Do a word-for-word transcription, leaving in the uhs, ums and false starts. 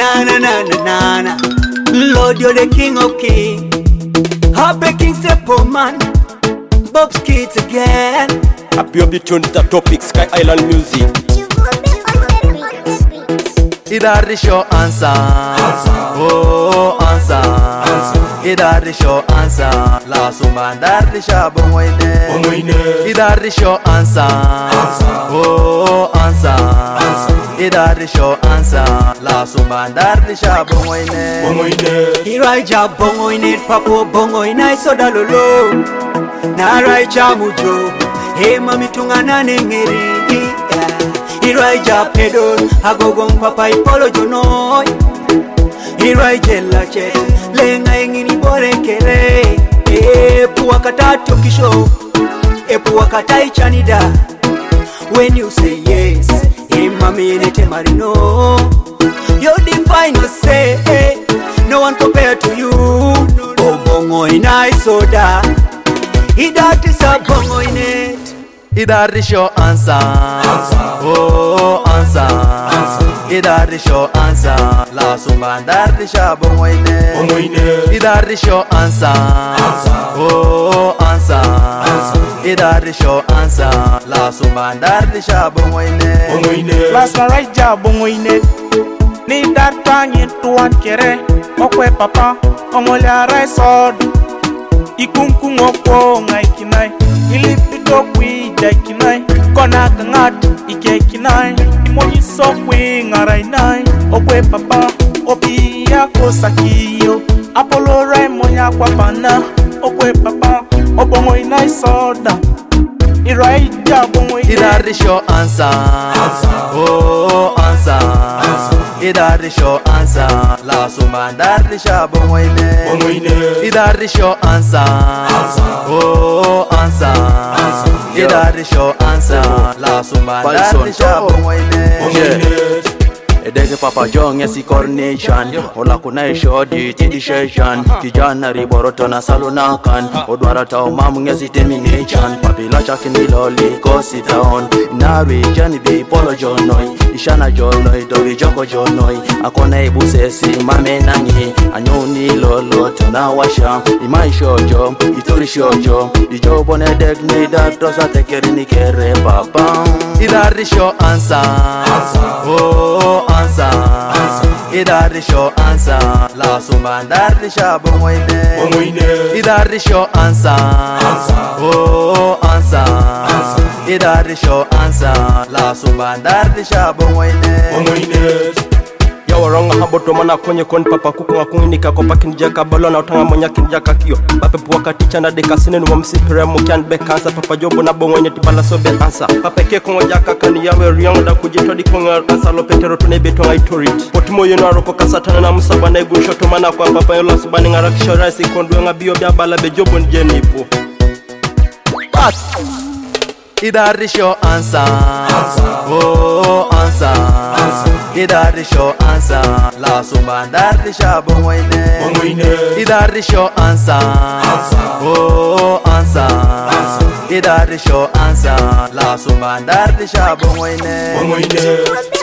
Na na na na na na. Lord, you're the King of Kings. Heartbreaking simple man. Bob's Kids again. Happy of the tune, the topic, Sky Island music. Ida the show answer. Oh, answer. Ida the show answer. La sumanda the show bongoine. Ida the show answer. Oh, answer. Ida the show answer. La sumanda the show bongoine. Iraija bongoine, papo bongoine, soda lolo. Naraija mujo, he mami tungana nengeri. Iraija pedo, agogo papa ipolo jonoy. Iraija lache, lenga engini bore kere. Epu wakata tokisho, epu wakata ichanida. When you say yes, he mami nete marino. You define or say, no one compared to you. Oh bongo inai soda. Ida tisa bongo inet. Ida the show answer. Oh, answer. Ida the show answer. La sumanda the show bongoine. Ida the show answer. Oh, answer. Ida the show answer. La sumanda the show bongoine. Last night ja bongoine. Ni dat tangi tuan kere. Okwe papa, omolia rai sod. Ikunku ngoko ngai kinai. Ilipido kwi jai kinai. Kona kangat ike kinai. Imoni so kwi ngarai nai. Okwe papa, obi yako sakiyo. Apollo rai monya kwa pana. Okwe papa, obongo inai soda. Irai ja bongo ine. Ida the show answer. Oh, answer. Ida the show answer. La sumanda the show bongoine. Ida the show answer. Oh, answer. Ida the show answer. La sumanda the show bongoine. Edege Papa John yesi coronation. Ola kuna shodi tidishation. Kijana riboroto na salunakan. Odwara tao mamu yesi termination. Papila chakini loli kosi taon. Nari jani bi polo jonoi. Ishana jonoi dobi joko jonoi. Akone ibusesi mame nangi. Anyoni lolo tana washa. Imai shojo, ituri shojo. Ijo bone degni da dosa tekerini kere papa. Ida the show answer. Oh, answer. Ida the show answer. La sumanda the show bongoine. Ida the show answer. Oh, answer. Ida the show answer. La sumanda the show bongoine. Yawaronga haboto mana kwenye kon papa kuku ngakunginika kopa kinjaka balona utanga monya kinjaka kiyo pape puwaka ticha na deka sinenu wa msipire mukian be kansa papa jobo na bongo nye tibala sobe ansa pape ke kongo jaka kani yawe riyonga da kujitodi konga ansa lopetero tunebe tonga itorit potimo yeno aroko kasatana na musaba na igu shoto mana kwa papa yola subani ngarakisha raisi kondu nga biyo bia bala be jobo njenipo. But Ida the show answer. Oh, answer. Ida the show answer. La sumanda the show bongoine. Ida the show answer. Oh, answer. Ida the show answer. La sumanda the show bongoine.